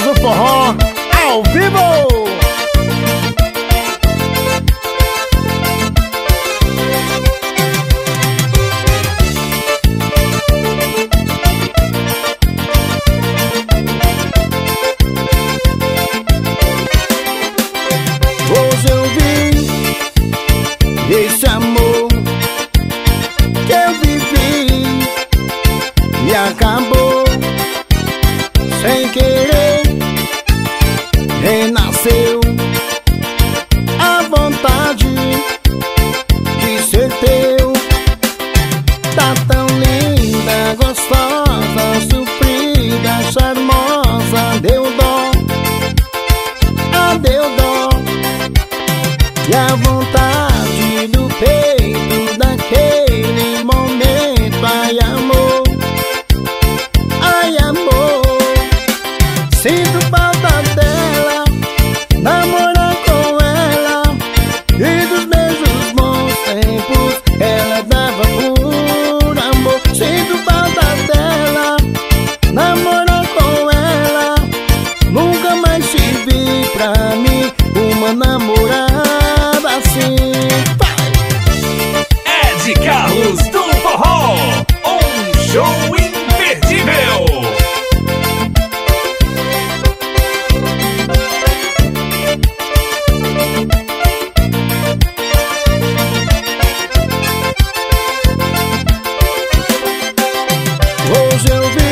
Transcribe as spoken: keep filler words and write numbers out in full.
do Forró, ao vivo! Hoje eu vi esse amor que eu vivi e acabou sem querer. Renasceu a vontade de ser teu. Tá tão linda, gostosa, sofrida, charmosa. Deu dó, ah, deu dó. E a vontade do peito daquele momento. Ai, amor, ai, amor. Sinto falta dela, namorar com ela, e dos mesmos bons tempos ela dava por amor. Sinto falta dela, namorar com ela, nunca mais tive pra mim uma namorada assim. Ed Carlos do Forró, um show imperdível. Hoje eu vi